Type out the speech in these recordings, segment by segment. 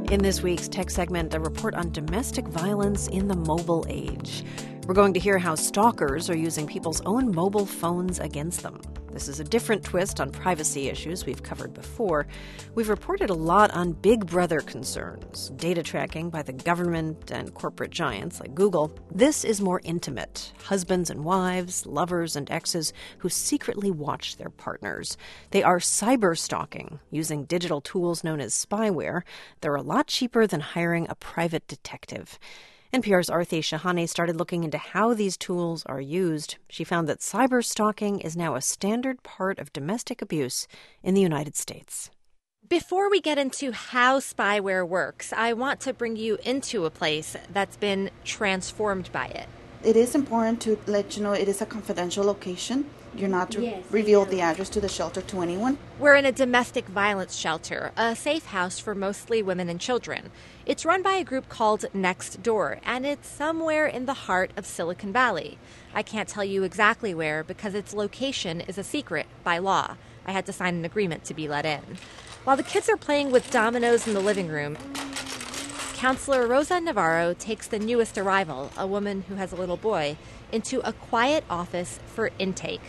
In this week's tech segment, a report on domestic violence in the mobile age. We're going to hear how stalkers are using people's own mobile phones against them. This is a different twist on privacy issues we've covered before. We've reported a lot on Big Brother concerns, data tracking by the government and corporate giants like Google. This is more intimate. Husbands and wives, lovers and exes who secretly watch their partners. They are cyber stalking, using digital tools known as spyware. They're a lot cheaper than hiring a private detective. NPR's Aarti Shahani started looking into how these tools are used. She found that cyber stalking is now a standard part of domestic abuse in the United States. Before we get into how spyware works, I want to bring you into a place that's been transformed by it. It is important to let you know it is a confidential location. You're not to reveal the address to the shelter to anyone. We're in a domestic violence shelter, a safe house for mostly women and children. It's run by a group called Next Door, and it's somewhere in the heart of Silicon Valley. I can't tell you exactly where because its location is a secret by law. I had to sign an agreement to be let in. While the kids are playing with dominoes in the living room, Counselor Rosa Navarro takes the newest arrival, a woman who has a little boy, into a quiet office for intake.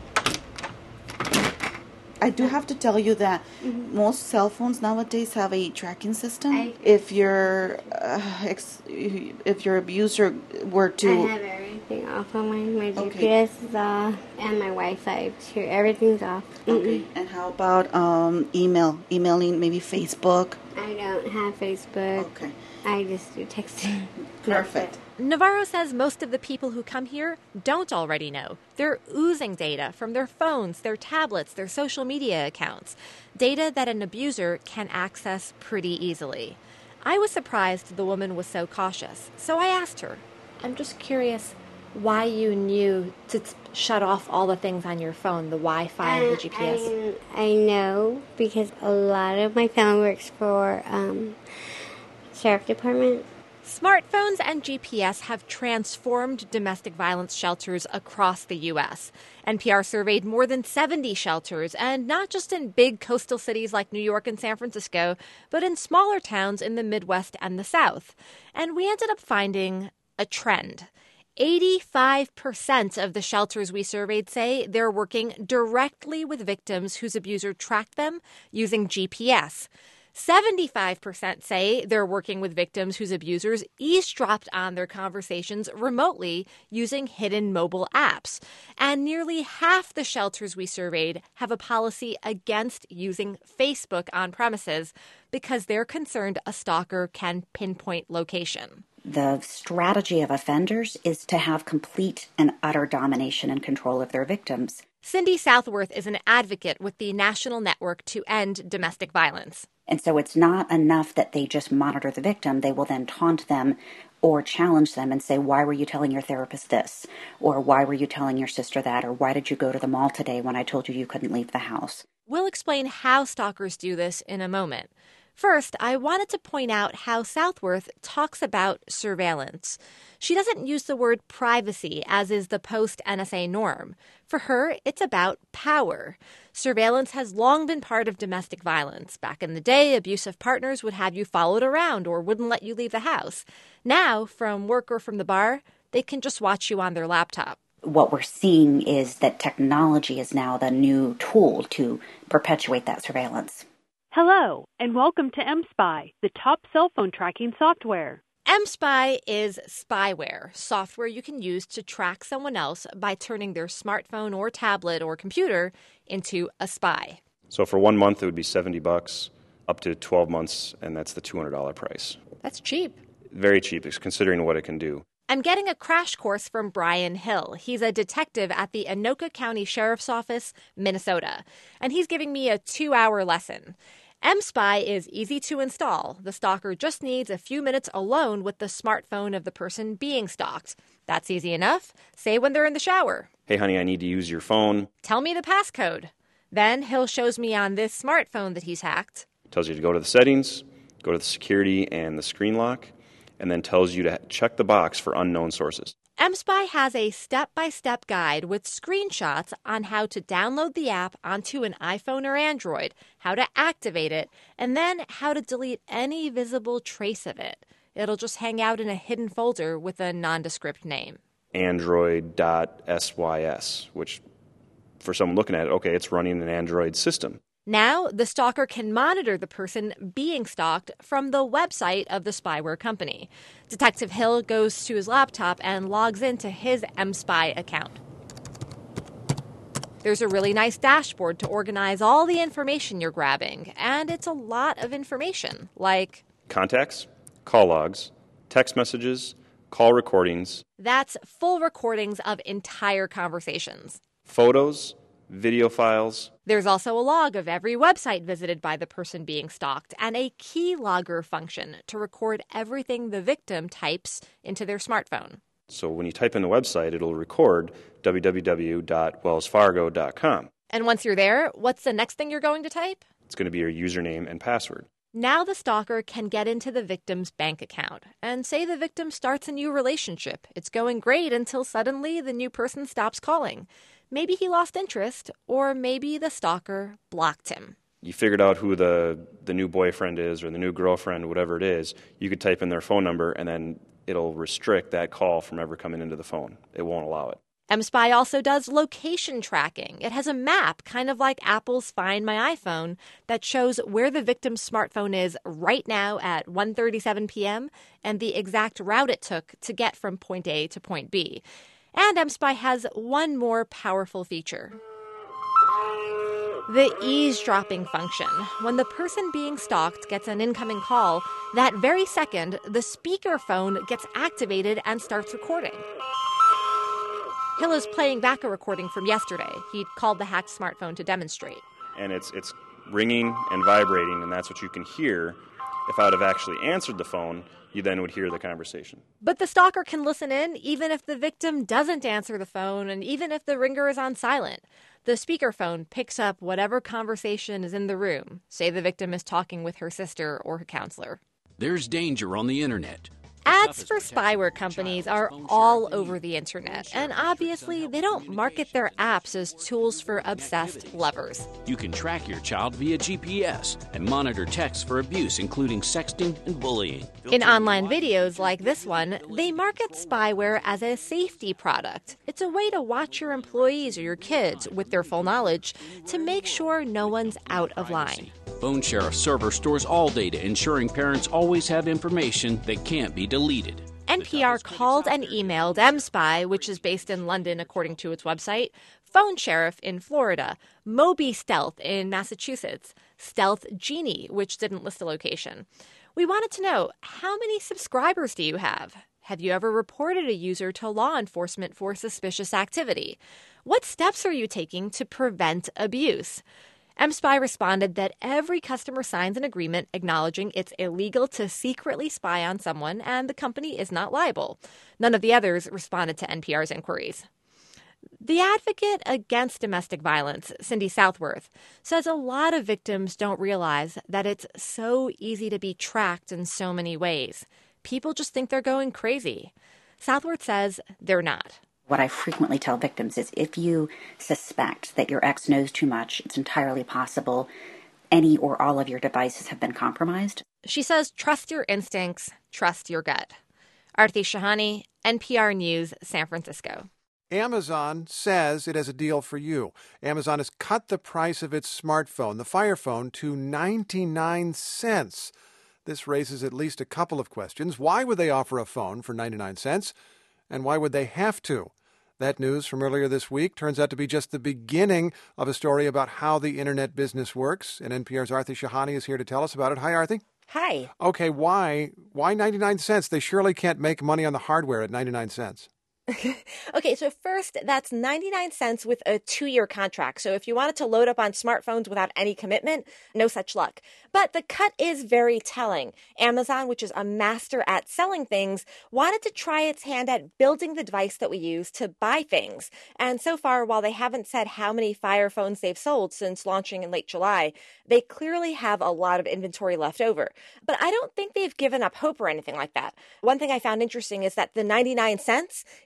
I do have to tell you that most cell phones nowadays have a tracking system. If your abuser were to... I have everything off on mine. My GPS is off, and my Wi-Fi too. Everything's off. Okay. And how about emailing maybe Facebook? I don't have Facebook. Okay. I just do texting. Perfect. Navarro says most of the people who come here don't already know. They're oozing data from their phones, their tablets, their social media accounts. Data that an abuser can access pretty easily. I was surprised the woman was so cautious, so I asked her. I'm just curious why you knew to shut off all the things on your phone, the Wi-Fi and the GPS. I know because a lot of my phone works for Sheriff Department. Smartphones and GPS have transformed domestic violence shelters across the U.S. NPR surveyed more than 70 shelters, and not just in big coastal cities like New York and San Francisco, but in smaller towns in the Midwest and the South. And we ended up finding a trend. 85% of the shelters we surveyed say they're working directly with victims whose abuser tracked them using GPS. 75% say they're working with victims whose abusers eavesdropped on their conversations remotely using hidden mobile apps. And nearly half the shelters we surveyed have a policy against using Facebook on premises because they're concerned a stalker can pinpoint location. The strategy of offenders is to have complete and utter domination and control of their victims. Cindy Southworth is an advocate with the National Network to End Domestic Violence. And so it's not enough that they just monitor the victim. They will then taunt them or challenge them and say, why were you telling your therapist this? Or why were you telling your sister that? Or why did you go to the mall today when I told you couldn't leave the house? We'll explain how stalkers do this in a moment. First, I wanted to point out how Southworth talks about surveillance. She doesn't use the word privacy, as is the post-NSA norm. For her, it's about power. Surveillance has long been part of domestic violence. Back in the day, abusive partners would have you followed around or wouldn't let you leave the house. Now, from work or from the bar, they can just watch you on their laptop. What we're seeing is that technology is now the new tool to perpetuate that surveillance. Hello, and welcome to mSpy, the top cell phone tracking software. mSpy is spyware, software you can use to track someone else by turning their smartphone or tablet or computer into a spy. So for 1 month, it would be $70, up to 12 months, and that's the $200 price. That's cheap. Very cheap, considering what it can do. I'm getting a crash course from Brian Hill. He's a detective at the Anoka County Sheriff's Office, Minnesota, and he's giving me a 2-hour lesson. mSpy is easy to install. The stalker just needs a few minutes alone with the smartphone of the person being stalked. That's easy enough. Say when they're in the shower. Hey, honey, I need to use your phone. Tell me the passcode. Then Hill shows me on this smartphone that he's hacked. Tells you to go to the settings, go to the security and the screen lock, and then tells you to check the box for unknown sources. mSpy has a step-by-step guide with screenshots on how to download the app onto an iPhone or Android, how to activate it, and then how to delete any visible trace of it. It'll just hang out in a hidden folder with a nondescript name. Android.sys, which for someone looking at it, okay, it's running an Android system. Now, the stalker can monitor the person being stalked from the website of the spyware company. Detective Hill goes to his laptop and logs into his mSpy account. There's a really nice dashboard to organize all the information you're grabbing, and it's a lot of information, like contacts, call logs, text messages, call recordings. That's full recordings of entire conversations. Photos, video files. There's also a log of every website visited by the person being stalked and a keylogger function to record everything the victim types into their smartphone. So when you type in the website, it'll record www.wellsfargo.com. And once you're there, what's the next thing you're going to type? It's going to be your username and password. Now the stalker can get into the victim's bank account and say the victim starts a new relationship. It's going great until suddenly the new person stops calling. Maybe he lost interest, or maybe the stalker blocked him. You figured out who the new boyfriend is or the new girlfriend, whatever it is. You could type in their phone number, and then it'll restrict that call from ever coming into the phone. It won't allow it. mSpy also does location tracking. It has a map, kind of like Apple's Find My iPhone, that shows where the victim's smartphone is right now at 1:37 p.m. and the exact route it took to get from point A to point B. And mSpy has one more powerful feature. The eavesdropping function. When the person being stalked gets an incoming call, that very second, the speakerphone gets activated and starts recording. Hill is playing back a recording from yesterday. He'd called the hacked smartphone to demonstrate. And it's ringing and vibrating, and that's what you can hear. If I would have actually answered the phone, you then would hear the conversation. But the stalker can listen in even if the victim doesn't answer the phone and even if the ringer is on silent. The speakerphone picks up whatever conversation is in the room. Say the victim is talking with her sister or her counselor. There's danger on the internet. Ads for spyware companies are all over the internet, and obviously they don't market their apps as tools for obsessed lovers. You can track your child via GPS and monitor texts for abuse, including sexting and bullying. In online videos like this one, they market spyware as a safety product. It's a way to watch your employees or your kids with their full knowledge to make sure no one's out of line. Phone Sheriff server stores all data, ensuring parents always have information that can't be deleted. NPR called and emailed mSpy, which is based in London according to its website, Phone Sheriff in Florida, Moby Stealth in Massachusetts, Stealth Genie, which didn't list a location. We wanted to know, how many subscribers do you have? Have you ever reported a user to law enforcement for suspicious activity? What steps are you taking to prevent abuse? mSpy responded that every customer signs an agreement acknowledging it's illegal to secretly spy on someone and the company is not liable. None of the others responded to NPR's inquiries. The advocate against domestic violence, Cindy Southworth, says a lot of victims don't realize that it's so easy to be tracked in so many ways. People just think they're going crazy. Southworth says they're not. What I frequently tell victims is if you suspect that your ex knows too much, it's entirely possible any or all of your devices have been compromised. She says trust your instincts, trust your gut. Aarti Shahani, NPR News, San Francisco. Amazon says it has a deal for you. Amazon has cut the price of its smartphone, the Fire Phone, to 99 cents. This raises at least a couple of questions. Why would they offer a phone for 99 cents? And why would they have to? That news from earlier this week turns out to be just the beginning of a story about how the internet business works. And NPR's Aarti Shahani is here to tell us about it. Hi, Aarti. Hi. Okay, why 99 cents? They surely can't make money on the hardware at 99 cents. Okay, so first, that's 99 cents with a 2-year contract. So if you wanted to load up on smartphones without any commitment, no such luck. But the cut is very telling. Amazon, which is a master at selling things, wanted to try its hand at building the device that we use to buy things. And so far, while they haven't said how many Fire phones they've sold since launching in late July, they clearly have a lot of inventory left over. But I don't think they've given up hope or anything like that. One thing I found interesting is that the 99 cents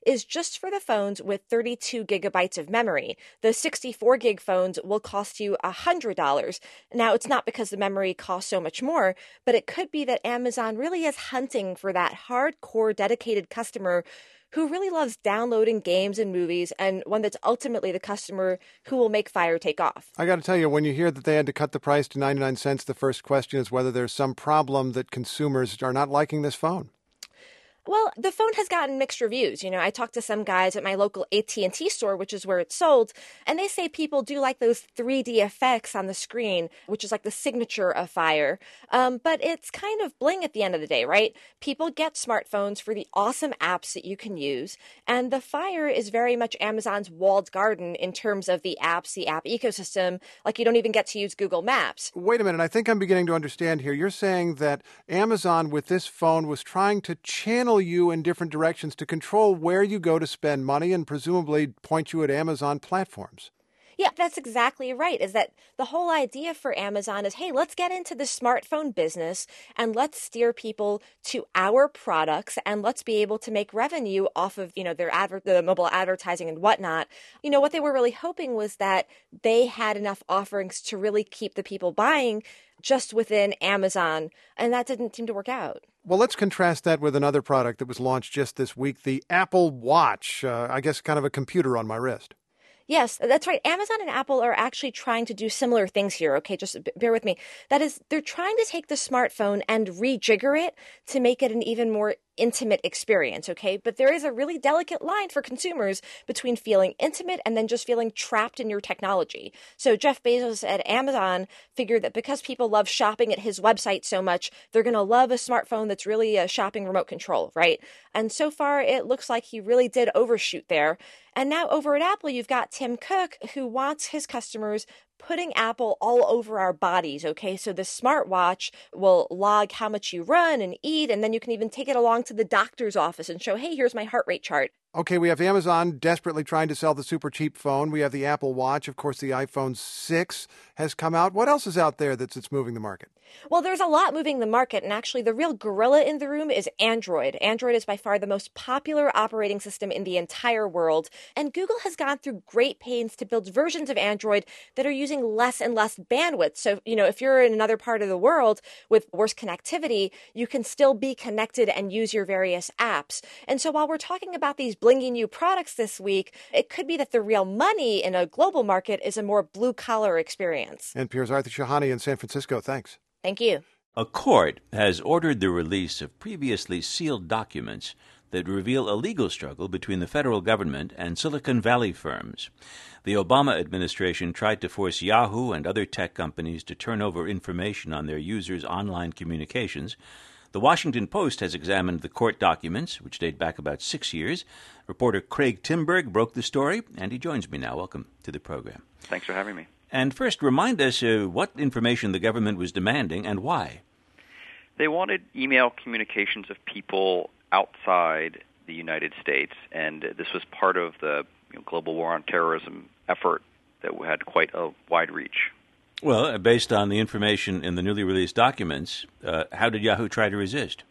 is just for the phones with 32 gigabytes of memory. The 64 gig phones will cost you $100. Now, it's not because the memory costs so much more, but it could be that Amazon really is hunting for that hardcore dedicated customer who really loves downloading games and movies, and one that's ultimately the customer who will make Fire take off. I got to tell you, when you hear that they had to cut the price to 99 cents, the first question is whether there's some problem that consumers are not liking this phone. Well, the phone has gotten mixed reviews. I talked to some guys at my local AT&T store, which is where it's sold, and they say people do like those 3D effects on the screen, which is like the signature of Fire. But it's kind of bling at the end of the day, right? People get smartphones for the awesome apps that you can use, and the Fire is very much Amazon's walled garden in terms of the apps, the app ecosystem. Like, you don't even get to use Google Maps. Wait a minute. I think I'm beginning to understand here. You're saying that Amazon with this phone was trying to channel you in different directions to control where you go to spend money and presumably point you at Amazon platforms. Yeah, that's exactly right, is that the whole idea for Amazon is, hey, let's get into the smartphone business and let's steer people to our products and let's be able to make revenue off of, the mobile advertising and whatnot. What they were really hoping was that they had enough offerings to really keep the people buying just within Amazon, and that didn't seem to work out. Well, let's contrast that with another product that was launched just this week, the Apple Watch. I guess kind of a computer on my wrist. Yes, that's right. Amazon and Apple are actually trying to do similar things here. Okay, just bear with me. That is, they're trying to take the smartphone and rejigger it to make it an even more intimate experience, okay? But there is a really delicate line for consumers between feeling intimate and then just feeling trapped in your technology. So Jeff Bezos at Amazon figured that because people love shopping at his website so much, they're going to love a smartphone that's really a shopping remote control, right? And so far, it looks like he really did overshoot there. And now over at Apple, you've got Tim Cook, who wants his customers putting Apple all over our bodies, okay? So the smartwatch will log how much you run and eat, and then you can even take it along to the doctor's office and show, hey, here's my heart rate chart. Okay, we have Amazon desperately trying to sell the super cheap phone. We have the Apple Watch. Of course, the iPhone 6 has come out. What else is out there that's moving the market? Well, there's a lot moving the market, and actually the real gorilla in the room is Android. Android is by far the most popular operating system in the entire world, and Google has gone through great pains to build versions of Android that are using less and less bandwidth. So, if you're in another part of the world with worse connectivity, you can still be connected and use your various apps. And so while we're talking about these blingy new products this week, it could be that the real money in a global market is a more blue-collar experience. NPR's Arthur Shahani in San Francisco. Thanks. Thank you. A court has ordered the release of previously sealed documents that reveal a legal struggle between the federal government and Silicon Valley firms. The Obama administration tried to force Yahoo and other tech companies to turn over information on their users' online communications. The Washington Post has examined the court documents, which date back about 6 years. Reporter Craig Timberg broke the story, and he joins me now. Welcome to the program. Thanks for having me. And first, remind us what information the government was demanding and why. They wanted email communications of people outside the United States, and this was part of the global war on terrorism effort that had quite a wide reach. Well, based on the information in the newly released documents, how did Yahoo try to resist?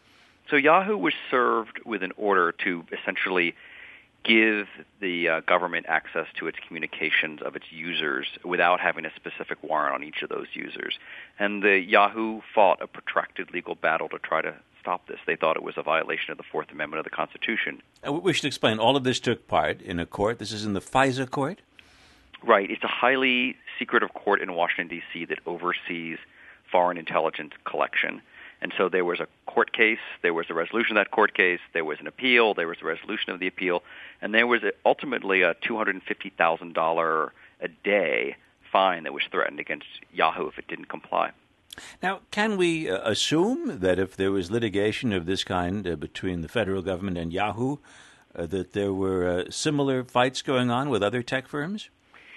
So Yahoo was served with an order to essentially give the government access to its communications of its users without having a specific warrant on each of those users. And the Yahoo fought a protracted legal battle to try to stop this. They thought it was a violation of the Fourth Amendment of the Constitution. We should explain, all of this took part in a court. This is in the FISA court? Right. It's a highly secretive court in Washington, D.C. that oversees foreign intelligence collection. And so there was a court case, there was a resolution of that court case, there was an appeal, there was a resolution of the appeal, and there was ultimately a $250,000 a day fine that was threatened against Yahoo if it didn't comply. Now, can we assume that if there was litigation of this kind between the federal government and Yahoo, that there were similar fights going on with other tech firms?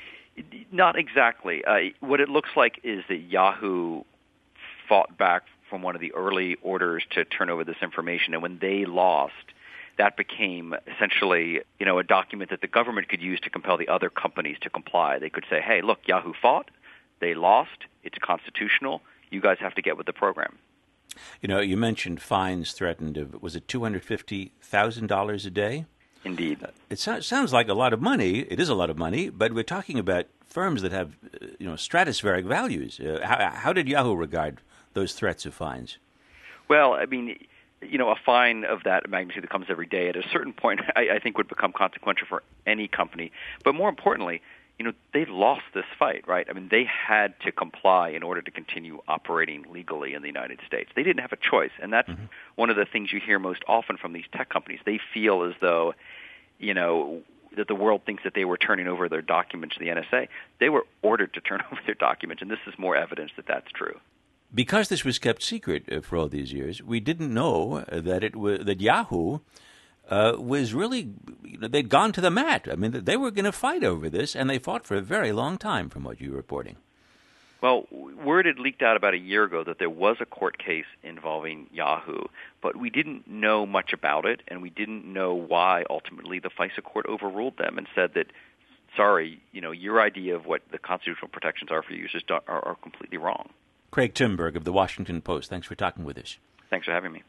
Not exactly. What it looks like is that Yahoo fought back from one of the early orders to turn over this information, and when they lost, that became essentially, a document that the government could use to compel the other companies to comply. They could say, hey, look, Yahoo fought, they lost, it's constitutional, you guys have to get with the program. You mentioned fines threatened. Was it $250,000 a day? Indeed. It sounds like a lot of money. It is a lot of money, but we're talking about firms that have, stratospheric values. How did Yahoo regard those threats of fines? Well, I mean, a fine of that magnitude that comes every day at a certain point, I think would become consequential for any company. But more importantly, they lost this fight, right? I mean, they had to comply in order to continue operating legally in the United States. They didn't have a choice, and that's one of the things you hear most often from these tech companies. They feel as though, that the world thinks that they were turning over their documents to the NSA. They were ordered to turn over their documents, and this is more evidence that that's true. Because this was kept secret for all these years, we didn't know that Yahoo was really, they'd gone to the mat. I mean, they were going to fight over this, and they fought for a very long time, from what you're reporting. Well, word had leaked out about a year ago that there was a court case involving Yahoo, but we didn't know much about it, and we didn't know why ultimately the FISA court overruled them and said that, sorry, your idea of what the constitutional protections are for users are completely wrong. Craig Timberg of The Washington Post, thanks for talking with us. Thanks for having me.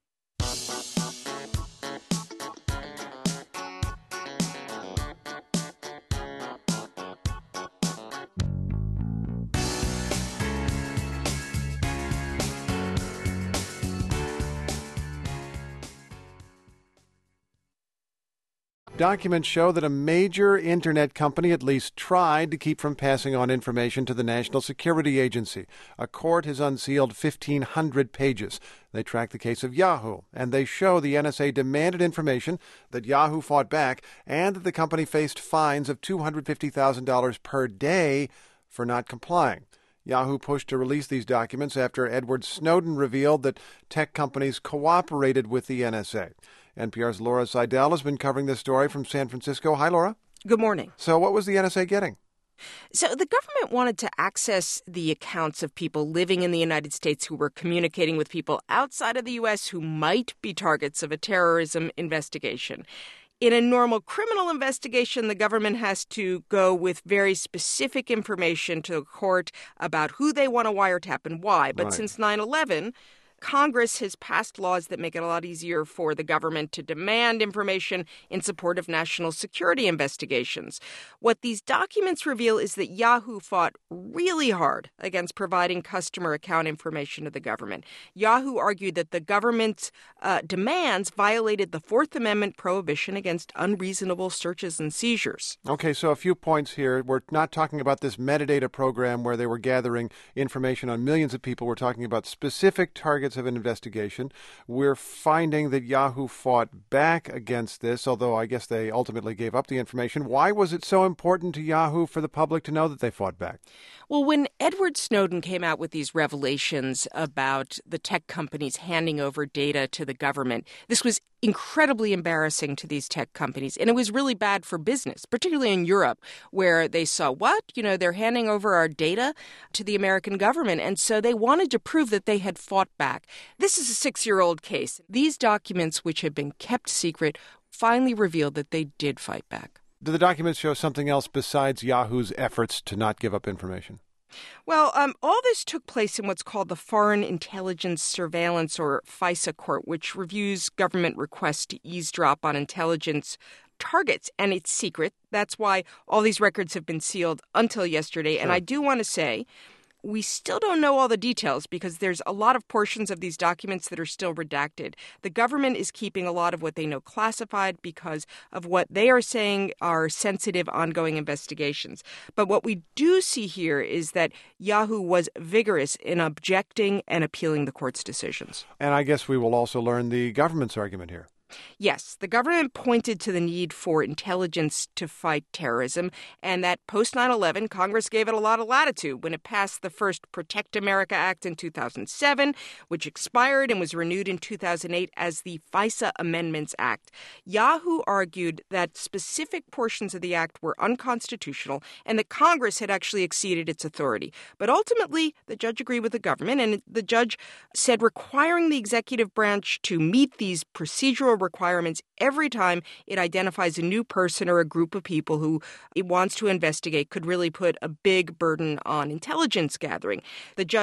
Documents show that a major internet company at least tried to keep from passing on information to the National Security Agency. A court has unsealed 1,500 pages. They track the case of Yahoo, and they show the NSA demanded information, that Yahoo fought back, and that the company faced fines of $250,000 per day for not complying. Yahoo pushed to release these documents after Edward Snowden revealed that tech companies cooperated with the NSA. NPR's Laura Seidel has been covering this story from San Francisco. Hi, Laura. Good morning. So what was the NSA getting? So the government wanted to access the accounts of people living in the United States who were communicating with people outside of the U.S. who might be targets of a terrorism investigation. In a normal criminal investigation, the government has to go with very specific information to the court about who they want to wiretap and why. But since 9/11, Congress has passed laws that make it a lot easier for the government to demand information in support of national security investigations. What these documents reveal is that Yahoo fought really hard against providing customer account information to the government. Yahoo argued that the government's demands violated the Fourth Amendment prohibition against unreasonable searches and seizures. Okay, so a few points here. We're not talking about this metadata program where they were gathering information on millions of people. We're talking about specific targets of an investigation. We're finding that Yahoo fought back against this, although I guess they ultimately gave up the information. Why was it so important to Yahoo for the public to know that they fought back? Well, when Edward Snowden came out with these revelations about the tech companies handing over data to the government, this was incredibly embarrassing to these tech companies. And it was really bad for business, particularly in Europe, where they saw, they're handing over our data to the American government. And so they wanted to prove that they had fought back. This is a 6-year-old case. These documents, which had been kept secret, finally revealed that they did fight back. Do the documents show something else besides Yahoo's efforts to not give up information? Well, all this took place in what's called the Foreign Intelligence Surveillance, or FISA court, which reviews government requests to eavesdrop on intelligence targets, and it's secret. That's why all these records have been sealed until yesterday. Sure. And I do want to say, we still don't know all the details because there's a lot of portions of these documents that are still redacted. The government is keeping a lot of what they know classified because of what they are saying are sensitive ongoing investigations. But what we do see here is that Yahoo was vigorous in objecting and appealing the court's decisions. And I guess we will also learn the government's argument here. Yes, the government pointed to the need for intelligence to fight terrorism, and that post 9/11, Congress gave it a lot of latitude when it passed the first Protect America Act in 2007, which expired and was renewed in 2008 as the FISA Amendments Act. Yahoo argued that specific portions of the act were unconstitutional and that Congress had actually exceeded its authority. But ultimately, the judge agreed with the government, and the judge said requiring the executive branch to meet these procedural requirements every time it identifies a new person or a group of people who it wants to investigate could really put a big burden on intelligence gathering. The judge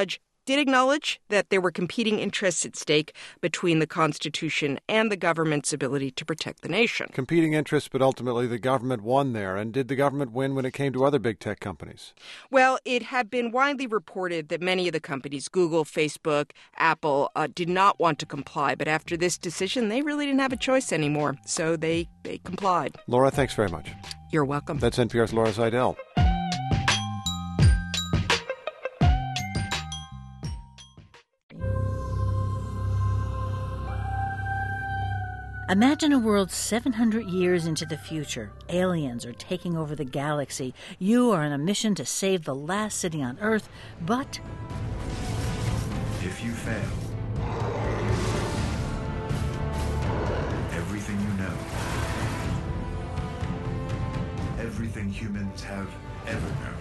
did acknowledge that there were competing interests at stake between the Constitution and the government's ability to protect the nation. Competing interests, but ultimately the government won there. And did the government win when it came to other big tech companies? Well, it had been widely reported that many of the companies, Google, Facebook, Apple, did not want to comply. But after this decision, they really didn't have a choice anymore. So they complied. Laura, thanks very much. You're welcome. That's NPR's Laura Seidel. Imagine a world 700 years into the future. Aliens are taking over the galaxy. You are on a mission to save the last city on Earth, but if you fail, everything you know, everything humans have ever known,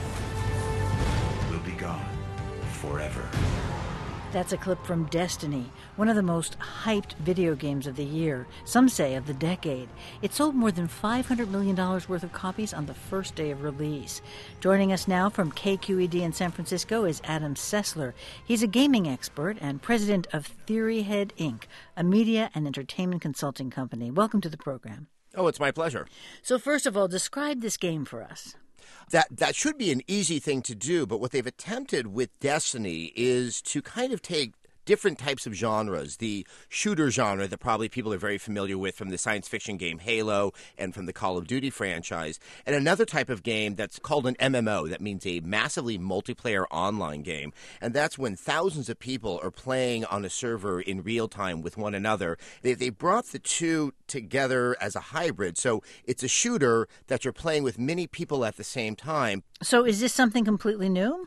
will be gone forever. That's a clip from Destiny, one of the most hyped video games of the year, some say of the decade. It sold more than $500 million worth of copies on the first day of release. Joining us now from KQED in San Francisco is Adam Sessler. He's a gaming expert and president of Theoryhead Inc., a media and entertainment consulting company. Welcome to the program. Oh, it's my pleasure. So first of all, describe this game for us. That should be an easy thing to do, but what they've attempted with Destiny is to kind of take different types of genres. The shooter genre that probably people are very familiar with from the science fiction game Halo and from the Call of Duty franchise, and another type of game that's called an MMO. That means a massively multiplayer online game, and that's when thousands of people are playing on a server in real time with one another. They brought the two together as a hybrid, so it's a shooter that you're playing with many people at the same time. So is this something completely new?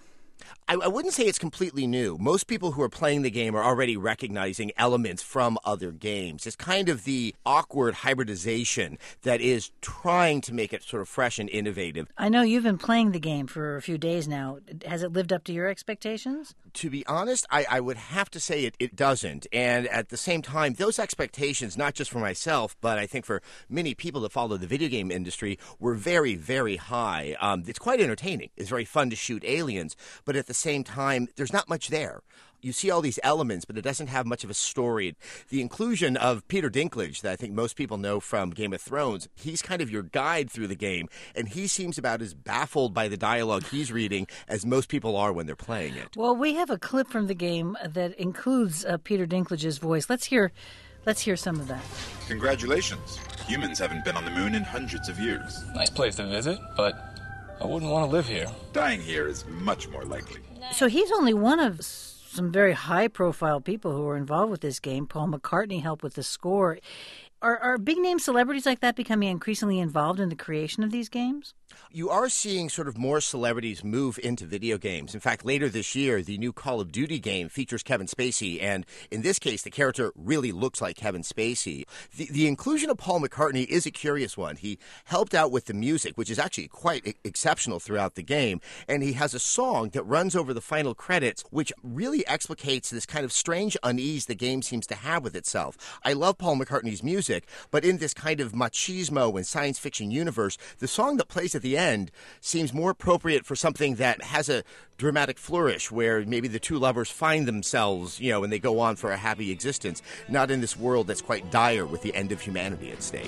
I wouldn't say it's completely new. Most people who are playing the game are already recognizing elements from other games. It's kind of the awkward hybridization that is trying to make it sort of fresh and innovative. I know you've been playing the game for a few days now. Has it lived up to your expectations? To be honest, I would have to say it doesn't. And at the same time, those expectations, not just for myself, but I think for many people that follow the video game industry, were very, very high. It's quite entertaining. It's very fun to shoot aliens, but at the same time, there's not much there. You see all these elements, but it doesn't have much of a story. The inclusion of Peter Dinklage, that I think most people know from Game of Thrones, he's kind of your guide through the game, and he seems about as baffled by the dialogue he's reading as most people are when they're playing it. Well, we have a clip from the game that includes Peter Dinklage's voice. Let's hear some of that. Congratulations. Humans haven't been on the moon in hundreds of years. Nice place to visit, but I wouldn't want to live here. Dying here is much more likely. So he's only one of some very high-profile people who are involved with this game. Paul McCartney helped with the score. Are big-name celebrities like that becoming increasingly involved in the creation of these games? You are seeing sort of more celebrities move into video games. In fact, later this year, the new Call of Duty game features Kevin Spacey, and in this case, the character really looks like Kevin Spacey. The inclusion of Paul McCartney is a curious one. He helped out with the music, which is actually quite exceptional throughout the game, and he has a song that runs over the final credits, which really explicates this kind of strange unease the game seems to have with itself. I love Paul McCartney's music, but in this kind of machismo and science fiction universe, the song that plays at the end seems more appropriate for something that has a dramatic flourish where maybe the two lovers find themselves, and they go on for a happy existence, not in this world that's quite dire with the end of humanity at stake.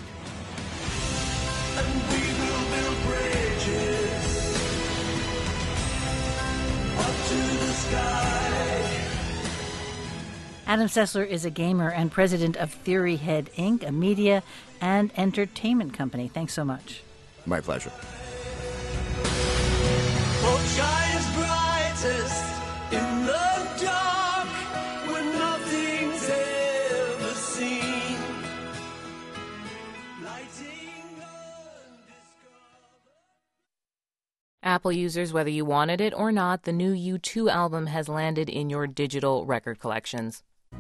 And we will build bridges up to the sky. Adam Sessler is a gamer and president of Theoryhead Inc., a media and entertainment company. Thanks so much. My pleasure. Hope shines brightest in the dark when nothing's ever seen. Apple users, whether you wanted it or not, the new U2 album has landed in your digital record collections.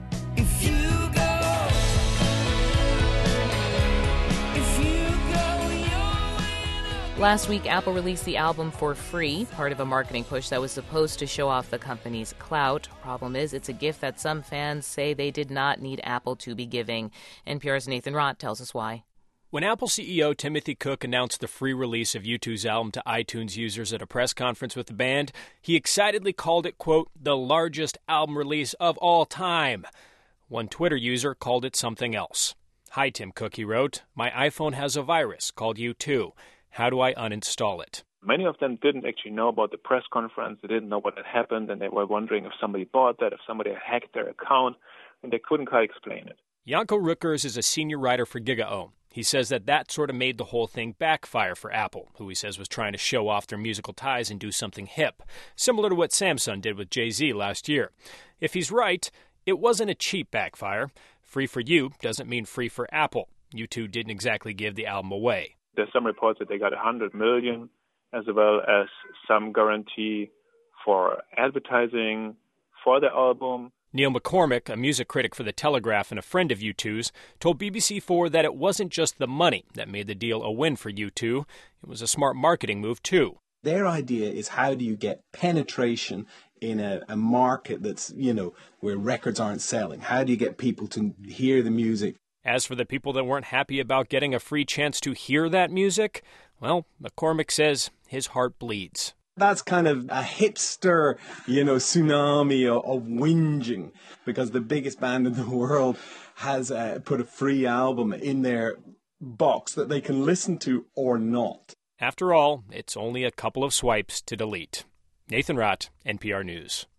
Last week, Apple released the album for free, part of a marketing push that was supposed to show off the company's clout. Problem is, it's a gift that some fans say they did not need Apple to be giving. NPR's Nathan Rott tells us why. When Apple CEO Timothy Cook announced the free release of U2's album to iTunes users at a press conference with the band, he excitedly called it, quote, the largest album release of all time. One Twitter user called it something else. Hi, Tim Cook, he wrote. My iPhone has a virus called U2. How do I uninstall it? Many of them didn't actually know about the press conference. They didn't know what had happened, and they were wondering if somebody bought that, if somebody had hacked their account, and they couldn't quite explain it. Janko Rutgers is a senior writer for GigaOM. He says that sort of made the whole thing backfire for Apple, who he says was trying to show off their musical ties and do something hip, similar to what Samsung did with Jay-Z last year. If he's right, it wasn't a cheap backfire. Free for you doesn't mean free for Apple. U2 didn't exactly give the album away. There's some reports that they got $100 million, as well as some guarantee for advertising for the album. Neil McCormick, a music critic for The Telegraph and a friend of U2's, told BBC4 that it wasn't just the money that made the deal a win for U2. It was a smart marketing move, too. Their idea is how do you get penetration in a market that's, where records aren't selling? How do you get people to hear the music? As for the people that weren't happy about getting a free chance to hear that music, well, McCormick says his heart bleeds. That's kind of a hipster, tsunami of whinging, because the biggest band in the world has put a free album in their box that they can listen to or not. After all, it's only a couple of swipes to delete. Nathan Rott, NPR News.